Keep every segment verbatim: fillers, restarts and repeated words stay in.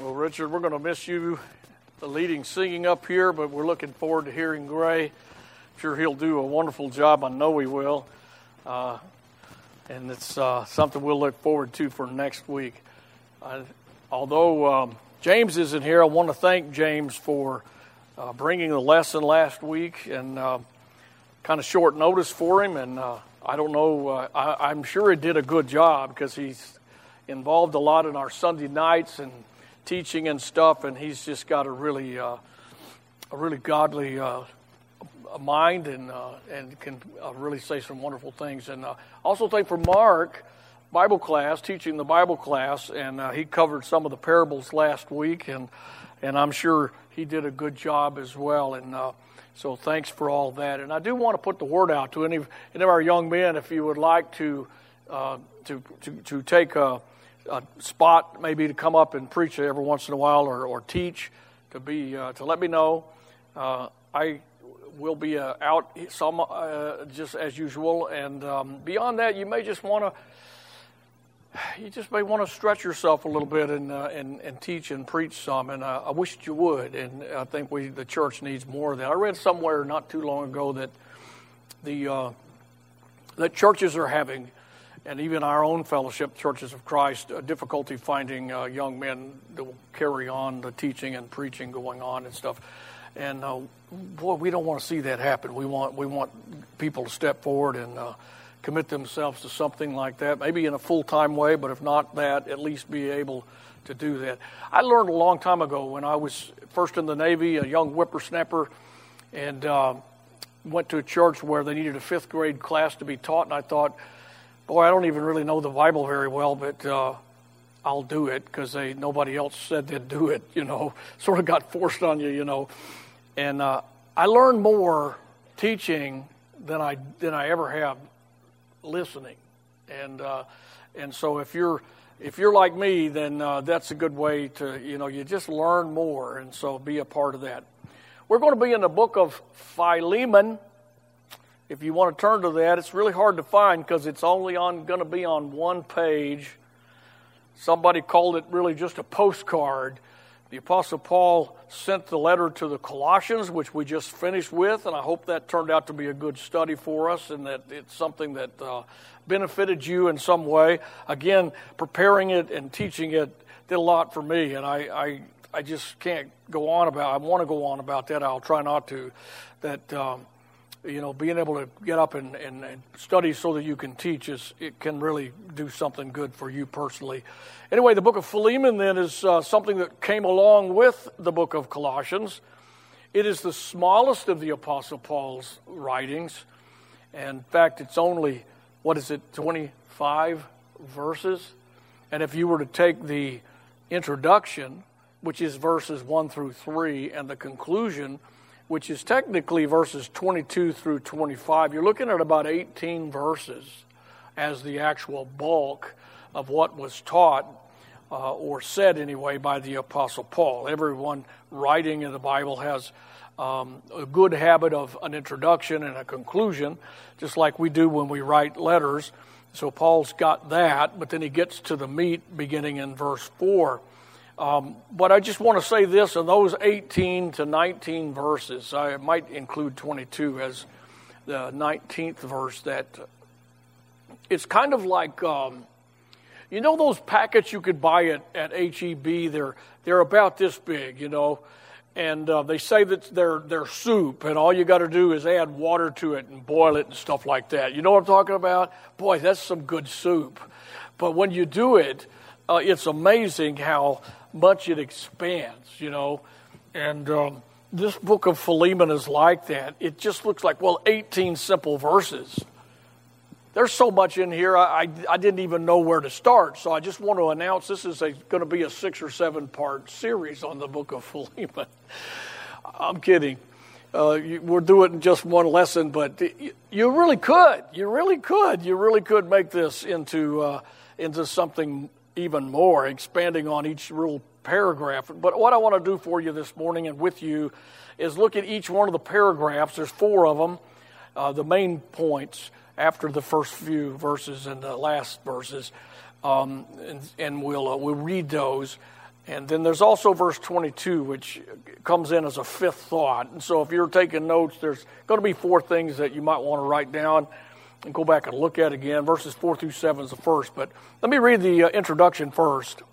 Well, Richard, we're going to miss you, the leading singing up here, but we're looking forward to hearing Gray. I'm sure he'll do a wonderful job. I know he will. Uh, and it's uh, something we'll look forward to for next week. Uh, although um, James isn't here, I want to thank James for uh, bringing the lesson last week, and uh, kind of short notice for him. And uh, I don't know, uh, I, I'm sure he did a good job because he's involved a lot in our Sunday nights and teaching and stuff, and he's just got a really, uh, a really godly uh, mind, and uh, and can uh, really say some wonderful things. And uh, also thank for Mark, Bible class, teaching the Bible class, and uh, he covered some of the parables last week, and and I'm sure he did a good job as well. And uh, so thanks for all that. And I do want to put the word out to any, any of our young men, if you would like to uh, to, to to take a a spot, maybe to come up and preach every once in a while, or, or teach, to be uh, to let me know. Uh, I will be uh, out some uh, just as usual, and um, beyond that, you may just want to you just may want to stretch yourself a little bit and uh, and and teach and preach some. And uh, I wish you would, and I think we the church needs more of that. I read somewhere not too long ago that the uh, that churches are having, and even our own fellowship, Churches of Christ, uh, difficulty finding uh, young men that will carry on the teaching and preaching going on and stuff. And uh, boy, we don't want to see that happen. We want we want people to step forward and uh, commit themselves to something like that, maybe in a full-time way, but if not that, at least be able to do that. I learned a long time ago when I was first in the Navy, a young whippersnapper, and uh, went to a church where they needed a fifth grade class to be taught, and I thought, boy, I don't even really know the Bible very well, but uh, I'll do it because they nobody else said they'd do it, you know. Sort of got forced on you, you know. And uh, I learned more teaching than I than I ever have listening. And uh, and so if you're if you're like me, then uh, that's a good way to, you know, you just learn more, and so be a part of that. We're going to be in the book of Philemon. If you want to turn to that, it's really hard to find because it's only on going to be on one page. Somebody called it really just a postcard. The Apostle Paul sent the letter to the Colossians, which we just finished with, and I hope that turned out to be a good study for us and that it's something that uh, benefited you in some way. Again, preparing it and teaching it did a lot for me, and I, I, I just can't go on about, I want to go on about that. I'll try not to. That... Um, You know, being able to get up and, and, and study so that you can teach, is it can really do something good for you personally. Anyway, the book of Philemon then is uh, something that came along with the book of Colossians. It is the smallest of the Apostle Paul's writings. And in fact, it's only, what is it, twenty-five verses? And if you were to take the introduction, which is verses one through three, and the conclusion, which is technically verses twenty-two through twenty-five, you're looking at about eighteen verses as the actual bulk of what was taught, uh, or said anyway, by the Apostle Paul. Everyone writing in the Bible has um, a good habit of an introduction and a conclusion, just like we do when we write letters. So Paul's got that, but then he gets to the meat beginning in verse four. Um, but I just want to say this, in those eighteen to nineteen verses, I might include twenty-two as the nineteenth verse, that it's kind of like, um, you know those packets you could buy at, at H E B, they're, they're about this big, you know, and uh, they say that they're, they're soup, and all you got to do is add water to it and boil it and stuff like that. You know what I'm talking about? Boy, that's some good soup. But when you do it, uh, it's amazing how much it expands, you know, and um, this book of Philemon is like that. It just looks like, well, eighteen simple verses. There's so much in here, I, I, I didn't even know where to start, so I just want to announce this is a, going to be a six or seven part series on the book of Philemon. I'm kidding. Uh, you, we'll do it in just one lesson, but you, you really could. You really could. You really could make this into uh, into something even more, expanding on each real paragraph. But what I want to do for you this morning and with you is look at each one of the paragraphs. There's four of them, uh, the main points after the first few verses and the last verses, um, and, and we'll uh, we'll read those. And then there's also verse twenty-two, which comes in as a fifth thought. And so if you're taking notes, there's going to be four things that you might want to write down and go back and look at again. Verses four through seven is the first. But let me read the uh, introduction first.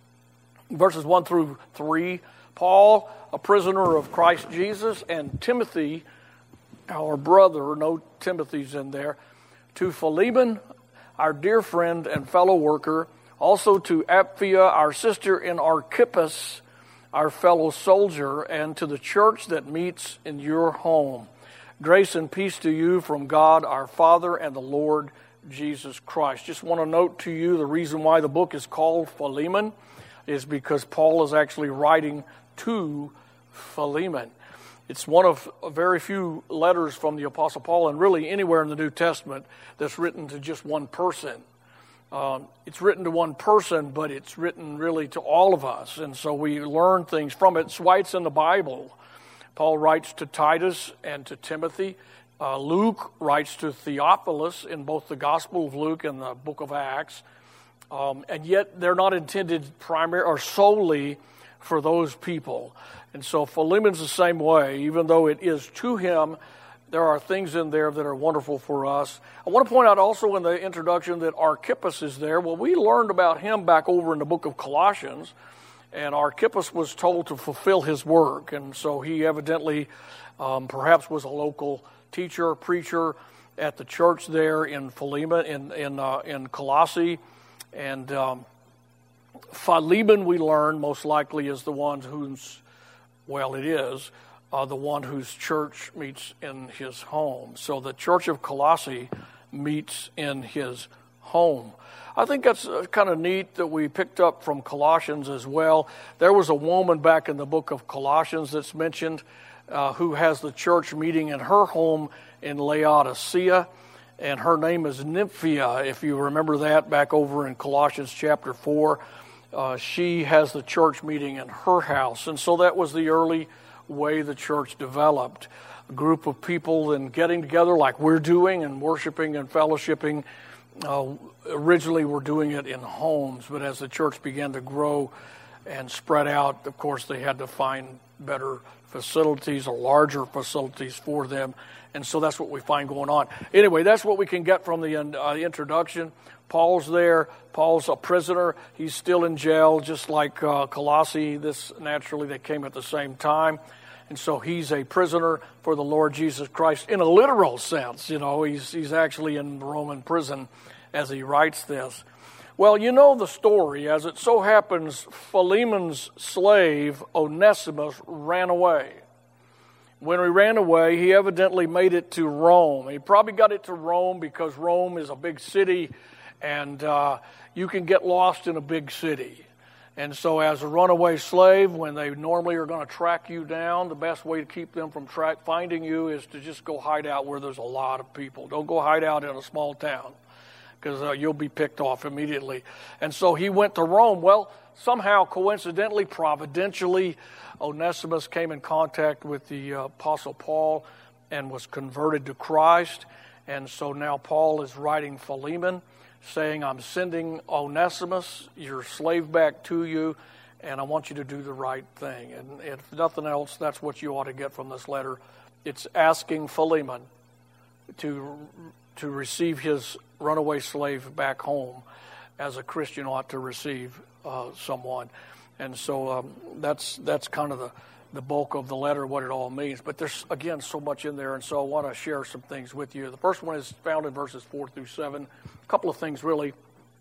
Verses one through three. Paul, a prisoner of Christ Jesus, and Timothy, our brother, no Timothy's in there, to Philemon, our dear friend and fellow worker, also to Apphia, our sister, and Archippus, our fellow soldier, and to the church that meets in your home. Grace and peace to you from God our Father and the Lord Jesus Christ. Just want to note to you the reason why the book is called Philemon is because Paul is actually writing to Philemon. It's one of very few letters from the Apostle Paul, and really anywhere in the New Testament, that's written to just one person. Um, it's written to one person, but it's written really to all of us. And so we learn things from it. It's why it's in the Bible. Paul writes to Titus and to Timothy. Uh, Luke writes to Theophilus in both the Gospel of Luke and the book of Acts. Um, and yet they're not intended primarily or solely for those people. And so Philemon's the same way. Even though it is to him, there are things in there that are wonderful for us. I want to point out also in the introduction that Archippus is there. Well, we learned about him back over in the book of Colossians, and Archippus was told to fulfill his work. And so he evidently um, perhaps was a local teacher, preacher at the church there in Philemon, in, in, uh, in Colossae. And um, Philemon, we learn, most likely is the one who's, well, it is, Uh, the one whose church meets in his home. So the church of Colossae meets in his home. I think that's uh, kind of neat that we picked up from Colossians as well. There was a woman back in the book of Colossians that's mentioned uh, who has the church meeting in her home in Laodicea, and her name is Nymphia, if you remember that back over in Colossians chapter four. Uh, she has the church meeting in her house, and so that was the early way the church developed. A group of people and getting together like we're doing and worshiping and fellowshipping. Uh, originally we're doing it in homes, but as the church began to grow and spread out, of course they had to find better facilities or larger facilities for them. And so that's what we find going on. Anyway, that's what we can get from the uh, introduction. Paul's there. Paul's a prisoner. He's still in jail, just like uh, Colossae. This naturally, they came at the same time. And so he's a prisoner for the Lord Jesus Christ in a literal sense. You know, he's he's actually in Roman prison as he writes this. Well, you know the story. As it so happens, Philemon's slave, Onesimus, ran away. When he ran away, he evidently made it to Rome. He probably got it to Rome because Rome is a big city, and uh, you can get lost in a big city. And so as a runaway slave, when they normally are going to track you down, the best way to keep them from track finding you is to just go hide out where there's a lot of people. Don't go hide out in a small town because uh, you'll be picked off immediately. And so he went to Rome. Well, somehow, coincidentally, providentially, Onesimus came in contact with the uh, Apostle Paul and was converted to Christ. And so now Paul is writing Philemon, saying, I'm sending Onesimus, your slave, back to you, and I want you to do the right thing. And if nothing else, that's what you ought to get from this letter. It's asking Philemon to, to receive his runaway slave back home as a Christian ought to receive uh, someone. And so um, that's that's kind of the, the bulk of the letter, what it all means. But there's, again, so much in there, and so I want to share some things with you. The first one is found in verses four through seven. A couple of things, really.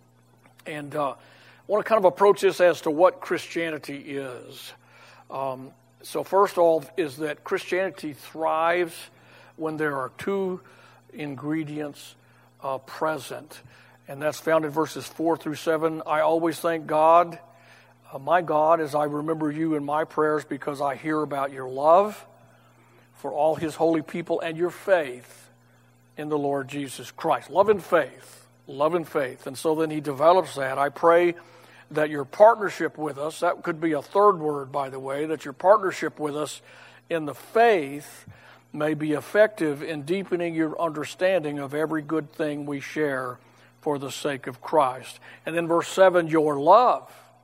And uh, I want to kind of approach this as to what Christianity is. Um, so first off is that Christianity thrives when there are two ingredients uh, present. And that's found in verses four through seven. I always thank God, Uh, my God, as I remember you in my prayers, because I hear about your love for all his holy people and your faith in the Lord Jesus Christ. Love and faith. Love and faith. And so then he develops that. I pray that your partnership with us, that could be a third word, by the way, that your partnership with us in the faith may be effective in deepening your understanding of every good thing we share for the sake of Christ. And then verse seven, your love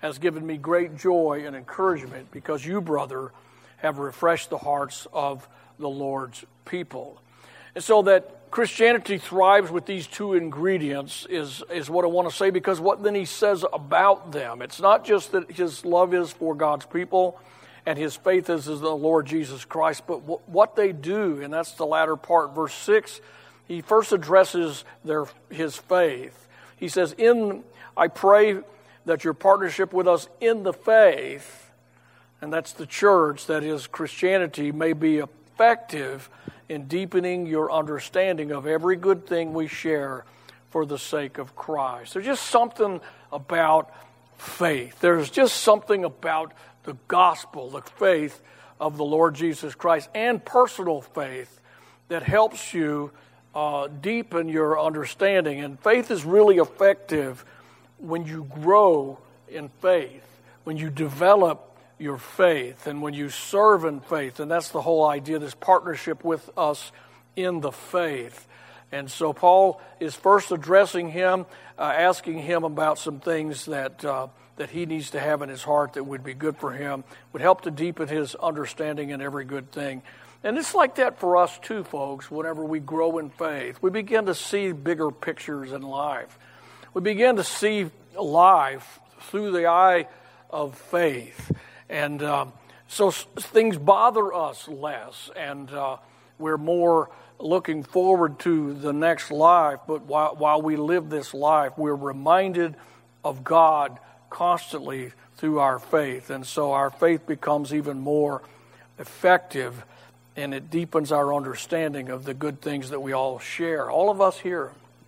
has given me great joy and encouragement because you, brother, have refreshed the hearts of the Lord's people. And so that Christianity thrives with these two ingredients is, is what I want to say, because what then he says about them. It's not just that his love is for God's people and his faith is in the Lord Jesus Christ, but w- what they do, and that's the latter part. Verse six, he first addresses their his faith. He says, "In I pray that your partnership with us in the faith," and that's the church, that is Christianity, "may be effective in deepening your understanding of every good thing we share for the sake of Christ." There's just something about faith. There's just something about the gospel, the faith of the Lord Jesus Christ, and personal faith that helps you uh, deepen your understanding. And faith is really effective when you grow in faith, when you develop your faith, and when you serve in faith. And that's the whole idea, this partnership with us in the faith. And so Paul is first addressing him, uh, asking him about some things that uh, that he needs to have in his heart that would be good for him, would help to deepen his understanding in every good thing. And it's like that for us too, folks. Whenever we grow in faith, we begin to see bigger pictures in life. We begin to see life through the eye of faith. And um, so s- things bother us less, and uh, we're more looking forward to the next life. But while, while we live this life, we're reminded of God constantly through our faith. And so our faith becomes even more effective, and it deepens our understanding of the good things that we all share. All of us here,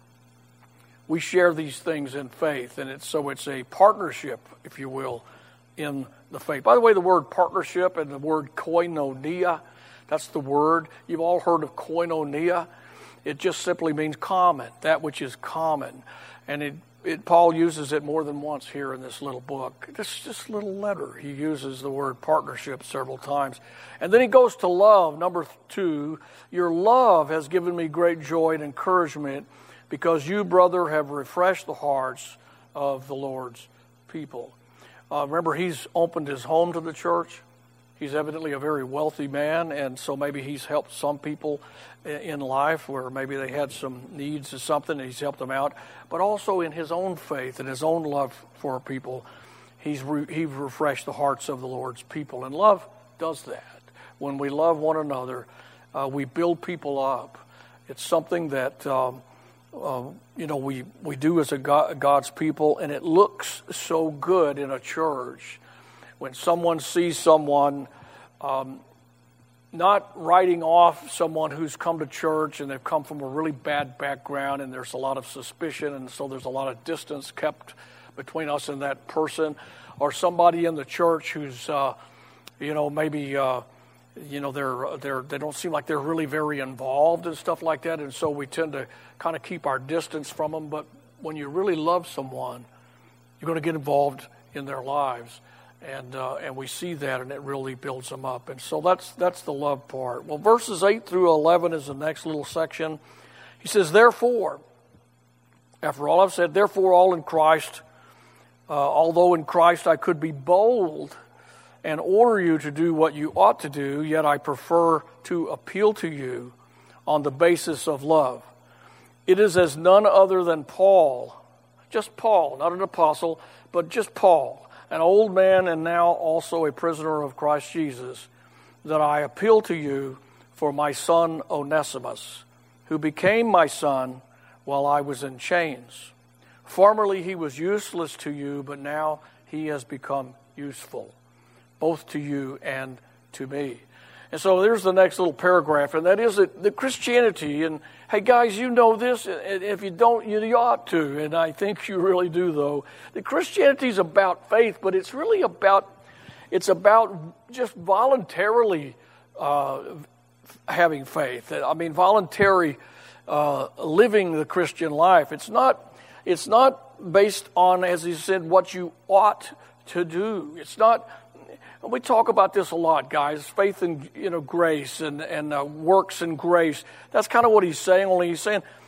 we share these things in faith, and it's so it's a partnership, if you will, in the faith. By the way, the word partnership and the word koinonia, that's the word. You've all heard of koinonia. It just simply means common, that which is common. And it, it Paul uses it more than once here in this little book. This just little letter, he uses the word partnership several times. And then he goes to love, number two. Your love has given me great joy and encouragement because you, brother, have refreshed the hearts of the Lord's people. Uh, remember, he's opened his home to the church. He's evidently a very wealthy man, and so maybe he's helped some people in life where maybe they had some needs or something, and he's helped them out. But also in his own faith and his own love for people, he's re- he's refreshed the hearts of the Lord's people. And love does that. When we love one another, uh, we build people up. It's something that um, uh, you know we, we do as a God, God's people, and it looks so good in a church when someone sees someone um, not writing off someone who's come to church and they've come from a really bad background and there's a lot of suspicion, and so there's a lot of distance kept between us and that person, or somebody in the church who's, uh, you know, maybe, uh, you know, they're they're they don't seem like they're really very involved and stuff like that, and so we tend to kind of keep our distance from them. But when you really love someone, you're going to get involved in their lives. And uh, and we see that, and it really builds them up. And so that's that's the love part. Well, verses eight through eleven is the next little section. He says, therefore, after all I've said, therefore all in Christ, uh, although in Christ I could be bold and order you to do what you ought to do, yet I prefer to appeal to you on the basis of love. It is as none other than Paul, just Paul, not an apostle, but just Paul, an old man and now also a prisoner of Christ Jesus, that I appeal to you for my son Onesimus, who became my son while I was in chains. Formerly he was useless to you, but now he has become useful, both to you and to me. And so there's the next little paragraph, and that is that the Christianity, and hey guys, you know this, and if you don't, you ought to, and I think you really do though. The Christianity is about faith, but it's really about, it's about just voluntarily uh, having faith. I mean, voluntary uh, living the Christian life. It's not, it's not based on, as he said, what you ought to do. It's not. We talk about this a lot, guys. Faith and, you know, grace and, and uh, works and grace. That's kind of what he's saying, only he's saying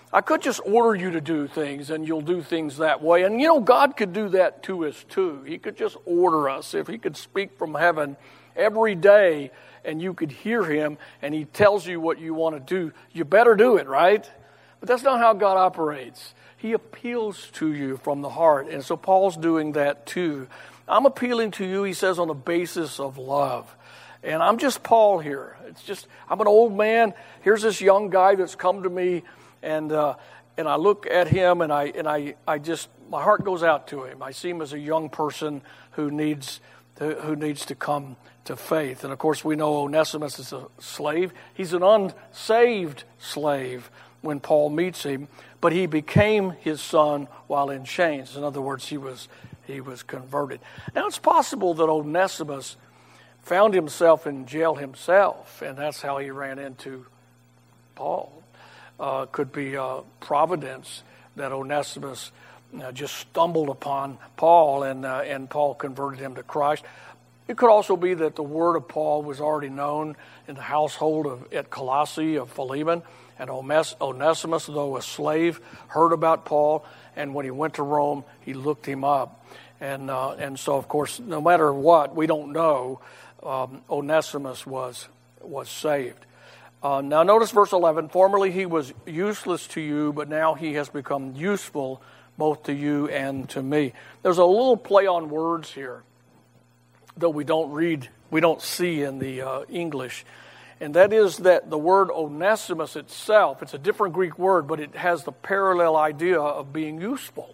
I could just order you to do things and you'll do things that way. And you know, God could do that to us too. He could just order us. If he could speak from heaven every day and you could hear him and he tells you what you want to do, you better do it, right? But that's not how God operates. He appeals to you from the heart. And so Paul's doing that too. I'm appealing to you, he says, on the basis of love. And I'm just Paul here. It's just, I'm an old man. Here's this young guy that's come to me. And uh, and I look at him, and I and I, I just my heart goes out to him. I see him as a young person who needs to, who needs to come to faith. And of course, we know Onesimus is a slave. He's an unsaved slave when Paul meets him, but he became his son while in chains. In other words, he was he was converted. Now it's possible that Onesimus found himself in jail himself, and that's how he ran into Paul. Uh, could be uh, providence that Onesimus uh, just stumbled upon Paul and uh, and Paul converted him to Christ. It could also be that the word of Paul was already known in the household of at Colossae of Philemon, and Onesimus, though a slave, heard about Paul, and when he went to Rome, he looked him up. And uh, and so, of course, no matter what, we don't know, um, Onesimus was was saved. Uh, now notice verse eleven, formerly he was useless to you, but now he has become useful both to you and to me. There's a little play on words here, though we don't read, we don't see in the uh, English. And that is that the word Onesimus itself, it's a different Greek word, but it has the parallel idea of being useful.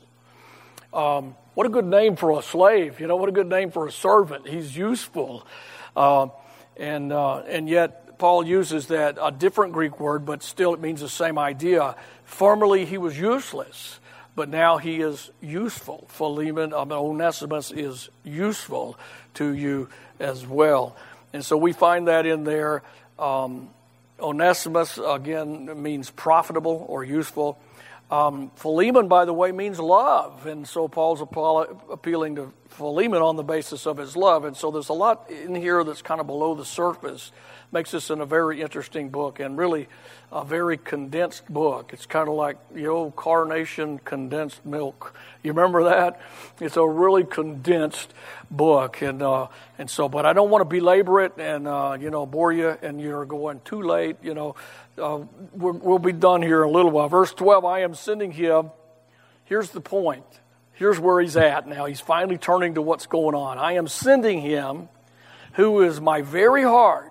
Um, what a good name for a slave, you know, what a good name for a servant. He's useful. Uh, and uh, and yet, Paul uses that, a different Greek word, but still it means the same idea. Formerly he was useless, but now he is useful. Philemon, um, Onesimus is useful to you as well. And so we find that in there. Um, Onesimus, again, means profitable or useful. Um, Philemon, by the way, means love. And so Paul's appealing to Philemon on the basis of his love. And so there's a lot in here that's kind of below the surface. Makes this in a very interesting book and really a very condensed book. It's kind of like the old Carnation condensed milk. You remember that? It's a really condensed book. And uh, and so, but I don't want to belabor it and, uh, you know, bore you and you're going too late, you know. Uh, we're, we'll be done here in a little while. Verse twelve, I am sending him. Here's the point. Here's where he's at now. He's finally turning to what's going on. I am sending him who is my very heart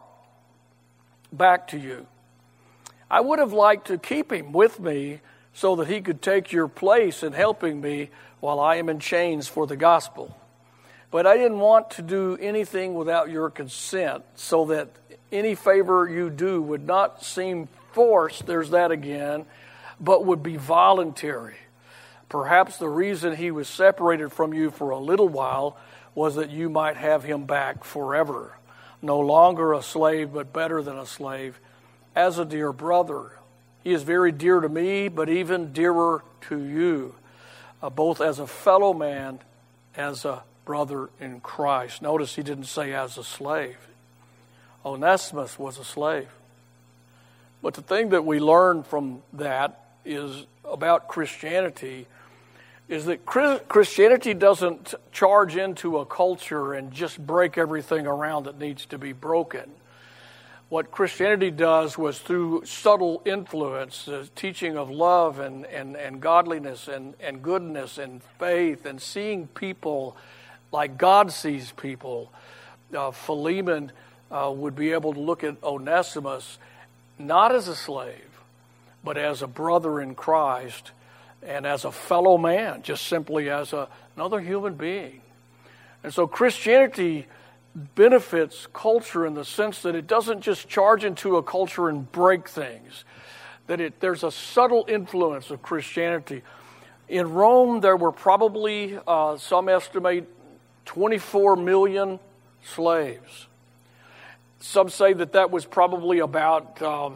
back to you. I would have liked to keep him with me so that he could take your place in helping me while I am in chains for the gospel. But I didn't want to do anything without your consent so that any favor you do would not seem forced, there's that again, but would be voluntary. Perhaps the reason he was separated from you for a little while was that you might have him back forever. No longer a slave, but better than a slave, as a dear brother. He is very dear to me, but even dearer to you, uh, both as a fellow man, as a brother in Christ. Notice he didn't say as a slave. Onesimus was a slave. But the thing that we learn from that is about Christianity is that Christianity doesn't charge into a culture and just break everything around that needs to be broken. What Christianity does was through subtle influence, the teaching of love and, and, and godliness and, and goodness and faith and seeing people like God sees people. Uh, Philemon uh, would be able to look at Onesimus not as a slave, but as a brother in Christ and as a fellow man, just simply as a, another human being. And so Christianity benefits culture in the sense that it doesn't just charge into a culture and break things, that it there's a subtle influence of Christianity. In Rome, there were probably, uh, some estimate, twenty-four million slaves. Some say that that was probably about um,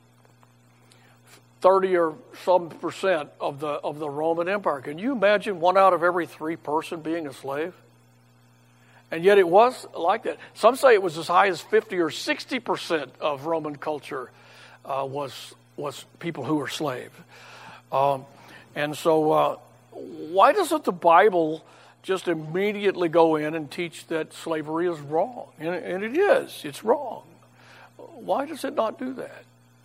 thirty or some percent of the of the Roman Empire. Can you imagine one out of every three person being a slave? And yet it was like that. Some say it was as high as fifty or sixty percent of Roman culture uh, was was people who were slaves. Um, and so uh, why doesn't the Bible just immediately go in and teach that slavery is wrong? And, and it is. It's wrong. Why does it not do that?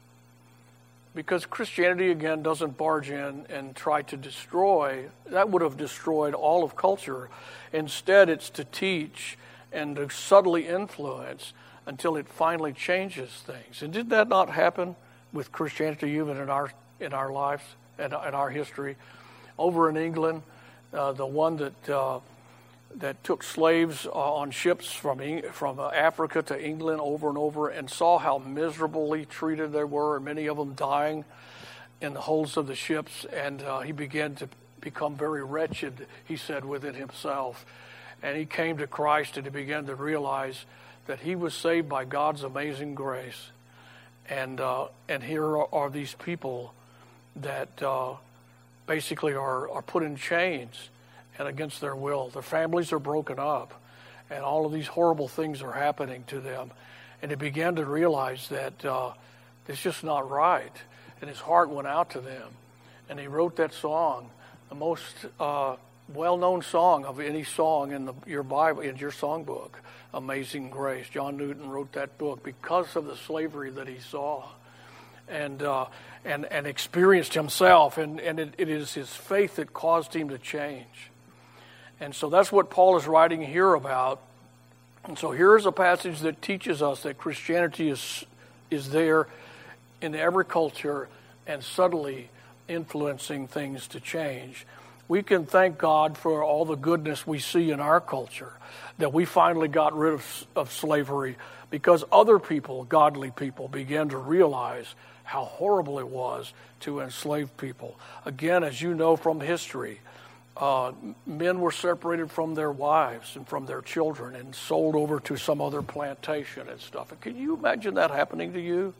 Because Christianity, again, doesn't barge in and try to destroy. That would have destroyed all of culture. Instead, it's to teach and to subtly influence until it finally changes things. And did that not happen with Christianity even in our in our lives and in, in our history? Over in England, uh, the one that uh, that took slaves on ships from from Africa to England over and over, and saw how miserably treated they were, and many of them dying in the holds of the ships. And uh, he began to become very wretched, he said, within himself. And he came to Christ, and he began to realize that he was saved by God's amazing grace. And uh, and here are, are these people that uh, basically are, are put in chains and against their will. Their families are broken up, and all of these horrible things are happening to them. And he began to realize that uh, it's just not right. And his heart went out to them. And he wrote that song, the most uh, well-known song of any song in the, your Bible, in your songbook, Amazing Grace. John Newton wrote that book because of the slavery that he saw and uh, and, and experienced himself. And, and it, it is his faith that caused him to change. And so that's what Paul is writing here about. And so here is a passage that teaches us that Christianity is is there in every culture and subtly influencing things to change. We can thank God for all the goodness we see in our culture, that we finally got rid of, of slavery because other people, godly people, began to realize how horrible it was to enslave people. Again, as you know from history, Uh, men were separated from their wives and from their children and sold over to some other plantation and stuff. And can you imagine that happening to you?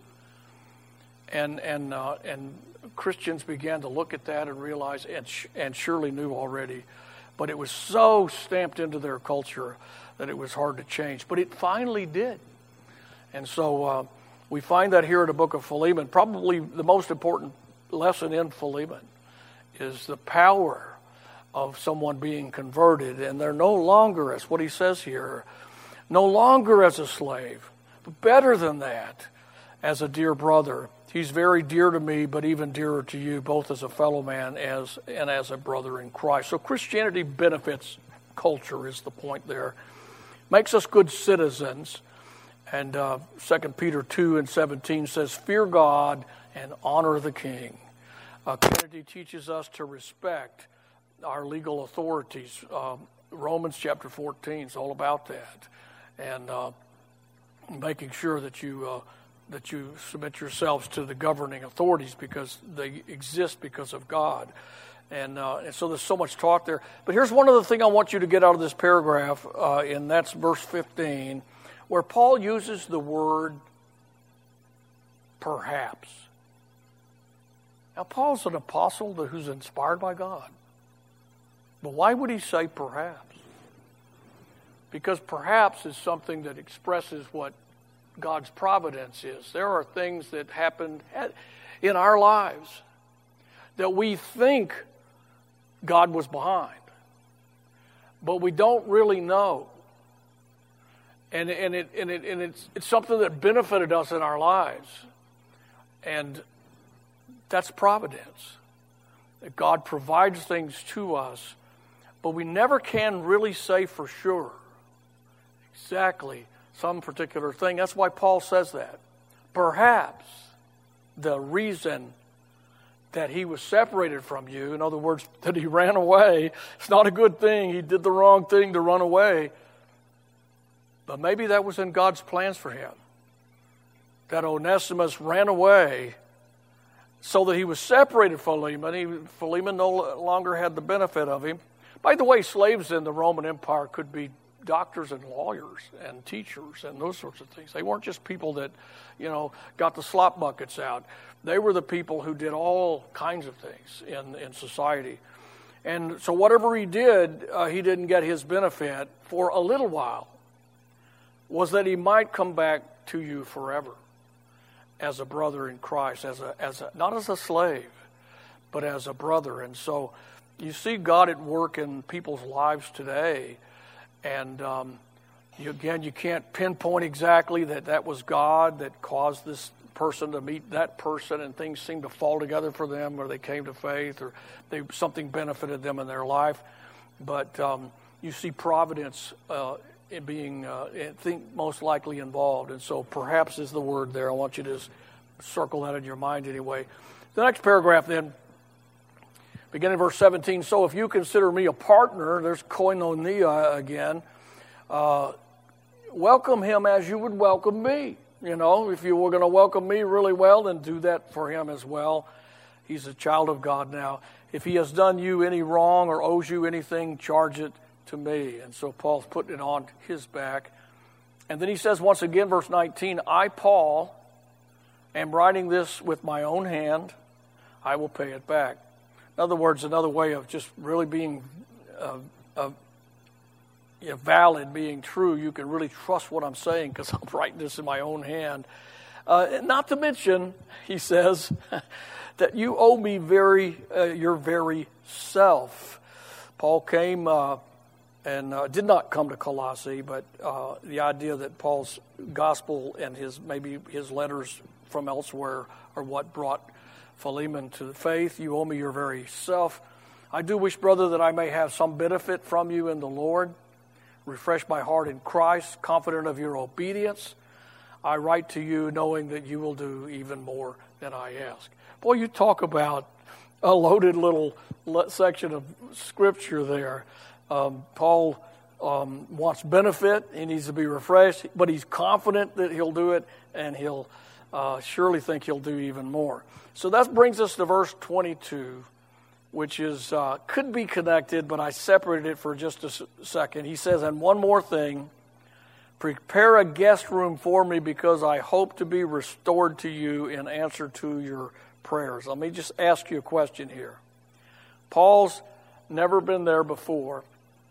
And and uh, and Christians began to look at that and realize, and, sh- and surely knew already, but it was so stamped into their culture that it was hard to change. But it finally did. And so uh, we find that here in the book of Philemon. Probably the most important lesson in Philemon is the power of someone being converted, and they're no longer, as what he says here, no longer as a slave, but better than that, as a dear brother. He's very dear to me, but even dearer to you, both as a fellow man as and as a brother in Christ. So Christianity benefits culture is the point there. Makes us good citizens. And uh, Second Peter two and seventeen says, fear God and honor the king. Uh, Christianity teaches us to respect our legal authorities. Uh, Romans chapter fourteen is all about that, and uh, making sure that you uh, that you submit yourselves to the governing authorities because they exist because of God, and uh, and so there's so much taught there. But here's one other thing I want you to get out of this paragraph, uh, and that's verse fifteen, where Paul uses the word perhaps. Now, Paul's an apostle who's inspired by God. But why would he say perhaps? Because perhaps is something that expresses what God's providence is. There are things that happen in our lives that we think God was behind, but we don't really know. And and it and it and it's it's something that benefited us in our lives, and that's providence. That God provides things to us. But we never can really say for sure exactly some particular thing. That's why Paul says that. Perhaps the reason that he was separated from you, in other words, that he ran away, it's not a good thing. He did the wrong thing to run away. But maybe that was in God's plans for him. That Onesimus ran away so that he was separated from Philemon. He, Philemon no longer had the benefit of him. By the way, slaves in the Roman Empire could be doctors and lawyers and teachers and those sorts of things. They weren't just people that, you know, got the slop buckets out. They were the people who did all kinds of things in, in society. And so whatever he did, uh, he didn't get his benefit for a little while, was that he might come back to you forever as a brother in Christ, as a as a not as a slave, but as a brother. And so you see God at work in people's lives today. And um, you, again, you can't pinpoint exactly that that was God that caused this person to meet that person, and things seemed to fall together for them, or they came to faith, or they something benefited them in their life. But um, you see providence uh, in being, uh, I think, most likely involved. And so perhaps is the word there. I want you to just circle that in your mind anyway. The next paragraph then, beginning verse seventeen, so if you consider me a partner, there's koinonia again, uh, welcome him as you would welcome me. You know, if you were going to welcome me really well, then do that for him as well. He's a child of God now. If he has done you any wrong or owes you anything, charge it to me. And so Paul's putting it on his back. And then he says once again, verse nineteen, I, Paul, am writing this with my own hand. I will pay it back. In other words, another way of just really being uh, uh, you know, valid, being true. You can really trust what I'm saying because I'm writing this in my own hand. Uh, not to mention, he says, that you owe me very uh, your very self. Paul came uh, and uh, did not come to Colossae, but uh, the idea that Paul's gospel and his maybe his letters from elsewhere are what brought Philemon to faith. You owe me your very self. I do wish, brother, that I may have some benefit from you in the Lord. Refresh my heart in Christ, confident of your obedience. I write to you knowing that you will do even more than I ask. Boy, you talk about a loaded little section of Scripture there. Um, Paul um, wants benefit. He needs to be refreshed, but he's confident that he'll do it, and he'll uh, surely think he'll do even more. So that brings us to verse twenty-two, which is uh, could be connected, but I separated it for just a second. He says, and one more thing, prepare a guest room for me because I hope to be restored to you in answer to your prayers. Let me just ask you a question here. Paul's never been there before.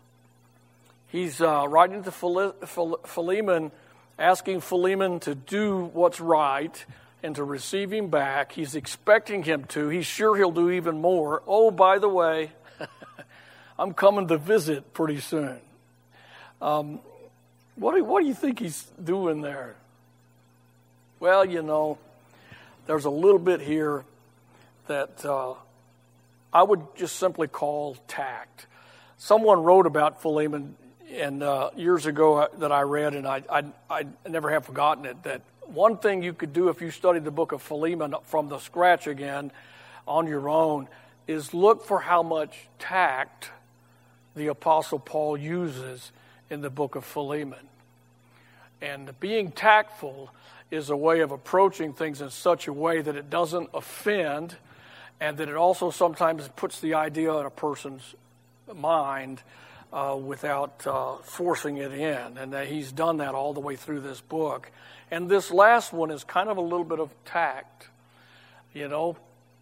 He's uh, writing to Philemon, asking Philemon to do what's right and to receive him back. He's expecting him to. He's sure he'll do even more. Oh, by the way, I'm coming to visit pretty soon. Um, what, do, what do you think he's doing there? Well, you know, there's a little bit here that uh, I would just simply call tact. Someone wrote about Philemon and uh, years ago that I read, and I, I, I never have forgotten it, that one thing you could do if you studied the book of Philemon from the scratch again on your own is look for how much tact the Apostle Paul uses in the book of Philemon. And being tactful is a way of approaching things in such a way that it doesn't offend, and that it also sometimes puts the idea in a person's mind uh, without uh, forcing it in. And that he's done that all the way through this book. And this last one is kind of a little bit of tact. You know,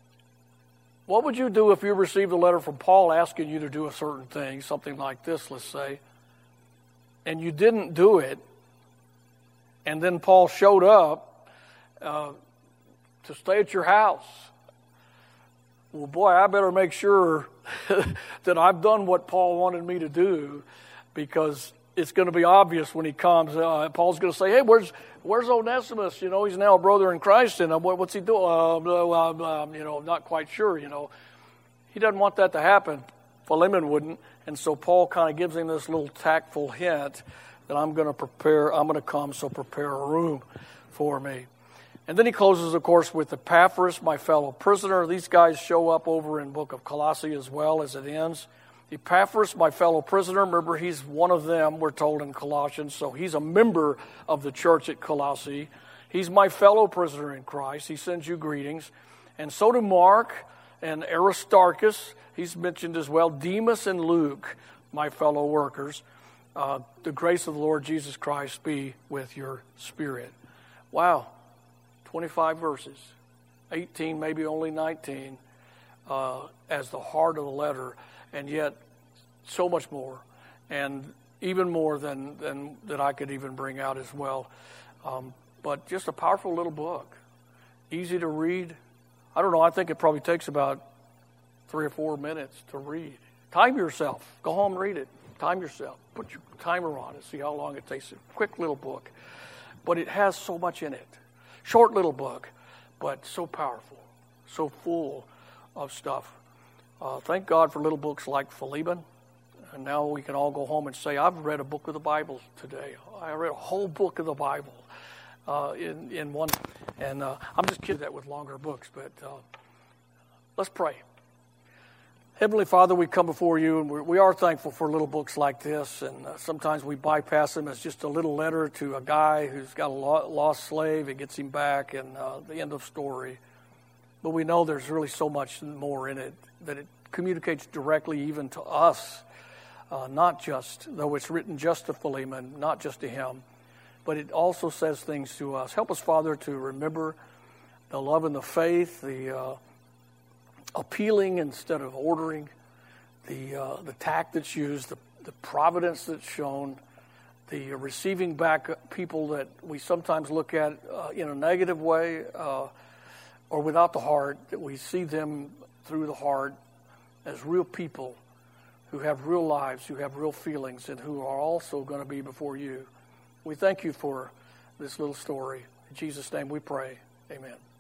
what would you do if you received a letter from Paul asking you to do a certain thing, something like this, let's say, and you didn't do it, and then Paul showed up uh, to stay at your house? Well, boy, I better make sure that I've done what Paul wanted me to do, because it's going to be obvious when he comes. Uh, Paul's going to say, hey, where's where's Onesimus? You know, he's now a brother in Christ, and uh, what, what's he doing? Uh, uh, uh, you know, not quite sure, you know. He doesn't want that to happen. Philemon wouldn't. And so Paul kind of gives him this little tactful hint that I'm going to prepare, I'm going to come, so prepare a room for me. And then he closes, of course, with Epaphras, my fellow prisoner. These guys show up over in the book of Colossae as well as it ends. Epaphras, my fellow prisoner, remember he's one of them, we're told in Colossians, so he's a member of the church at Colossae. He's my fellow prisoner in Christ. He sends you greetings. And so do Mark and Aristarchus, he's mentioned as well. Demas and Luke, my fellow workers. Uh, the grace of the Lord Jesus Christ be with your spirit. Wow, twenty-five verses, eighteen, maybe only nineteen, uh, as the heart of the letter. And yet, so much more, and even more than, than that I could even bring out as well. Um, but just a powerful little book, easy to read. I don't know, I think it probably takes about three or four minutes to read. Time yourself. Go home and read it. Time yourself. Put your timer on it. See how long it takes. A quick little book. But it has so much in it. Short little book, but so powerful, so full of stuff. Uh, thank God for little books like Philemon. And now we can all go home and say, I've read a book of the Bible today. I read a whole book of the Bible uh, in, in one. And uh, I'm just kidding that with longer books, but uh, let's pray. Heavenly Father, we come before you, and we're, we are thankful for little books like this. And uh, sometimes we bypass them as just a little letter to a guy who's got a lo- lost slave. It gets him back, and uh, the end of story. But we know there's really so much more in it, that it communicates directly even to us. Uh, not just, though it's written just to Philemon, not just to him, but it also says things to us. Help us, Father, to remember the love and the faith, the uh, appealing instead of ordering, the uh, the tact that's used, the, the providence that's shown, the receiving back people that we sometimes look at uh, in a negative way uh, or without the heart, that we see them through the heart as real people who have real lives, who have real feelings, and who are also going to be before you. We thank you for this little story. In Jesus' name we pray. Amen.